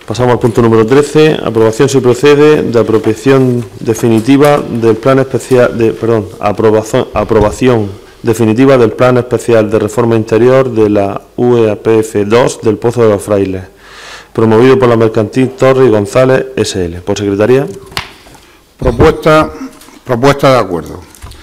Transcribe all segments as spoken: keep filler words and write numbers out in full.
Pasamos al punto número trece. Aprobación se procede de apropiación definitiva del plan especial de, perdón, aprobación, aprobación definitiva del plan especial de reforma interior de la U E A P F dos del Pozo de los Frailes, promovido por la Mercantil Torres y González S L. Por secretaría. Propuesta, propuesta de acuerdo.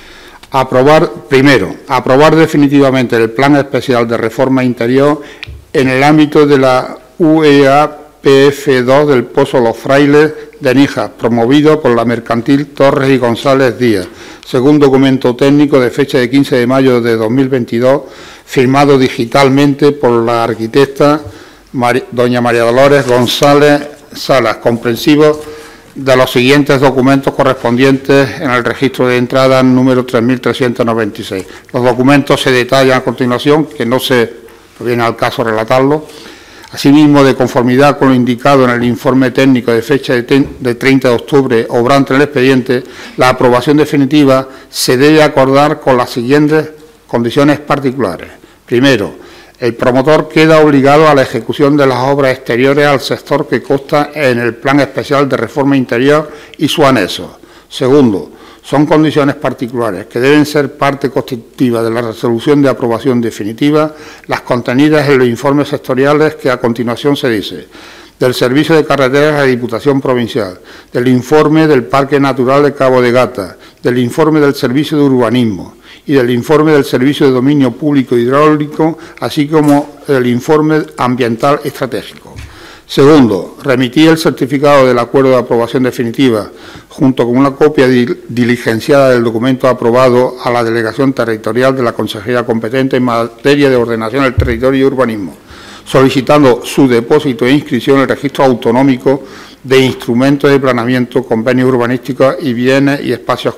Aprobar, primero, aprobar definitivamente el plan especial de reforma interior en el ámbito de la U E A P F dos del Pozo Los Frailes de Níjar, promovido por la Mercantil Torres y González Díaz, según documento técnico de fecha de quince de mayo de dos mil veintidós, firmado digitalmente por la arquitecta Mari, doña María Dolores González Salas, comprensivo de los siguientes documentos correspondientes en el registro de entrada número tres mil trescientos noventa y seis. Los documentos se detallan a continuación, que no se viene al caso relatarlo. Asimismo, de conformidad con lo indicado en el informe técnico de fecha de treinta de octubre, obrante en el expediente, la aprobación definitiva se debe acordar con las siguientes condiciones particulares. Primero, el promotor queda obligado a la ejecución de las obras exteriores al sector que consta en el Plan Especial de Reforma Interior y su anexo. Segundo, son condiciones particulares que deben ser parte constitutiva de la resolución de aprobación definitiva, las contenidas en los informes sectoriales que a continuación se dice: del Servicio de Carreteras de la Diputación Provincial, del informe del Parque Natural de Cabo de Gata, del informe del Servicio de Urbanismo y del informe del Servicio de Dominio Público Hidráulico, así como el informe ambiental estratégico. Segundo, remitir el certificado del acuerdo de aprobación definitiva, junto con una copia diligenciada del documento aprobado, a la Delegación Territorial de la Consejería competente en materia de ordenación del territorio y urbanismo, solicitando su depósito e inscripción en el registro autonómico de instrumentos de planeamiento, convenios urbanísticos y bienes y espacios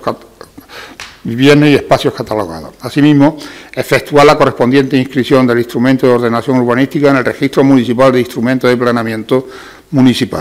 bienes y espacios catalogados. Asimismo, efectuar la correspondiente inscripción del instrumento de ordenación urbanística en el registro municipal de instrumentos de planeamiento municipal.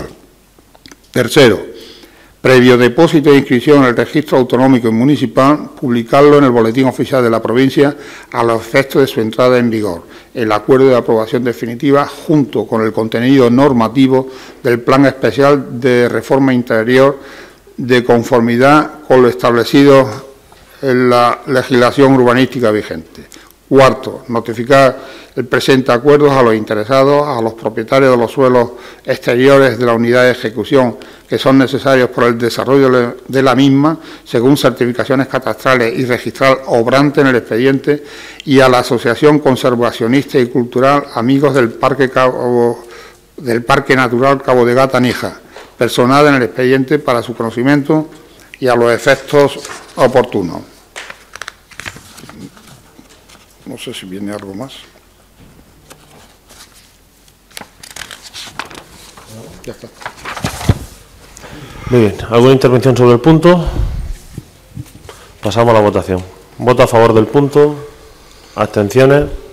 Tercero, previo depósito de inscripción en el registro autonómico y municipal, publicarlo en el Boletín Oficial de la provincia a los efectos de su entrada en vigor, el acuerdo de aprobación definitiva junto con el contenido normativo del Plan Especial de Reforma Interior, de conformidad con lo establecido en la legislación urbanística vigente. Cuarto, notificar el presente acuerdo a los interesados, a los propietarios de los suelos exteriores de la unidad de ejecución que son necesarios por el desarrollo de la misma, según certificaciones catastrales y registral obrante en el expediente, y a la Asociación Conservacionista y Cultural Amigos del Parque, Cabo, del Parque Natural Cabo de Gata Níjar, personada en el expediente para su conocimiento y a los efectos oportunos. No sé si viene algo más. Ya está. Muy bien. ¿Alguna intervención sobre el punto? Pasamos a la votación. ¿Voto a favor del punto? ¿Abstenciones?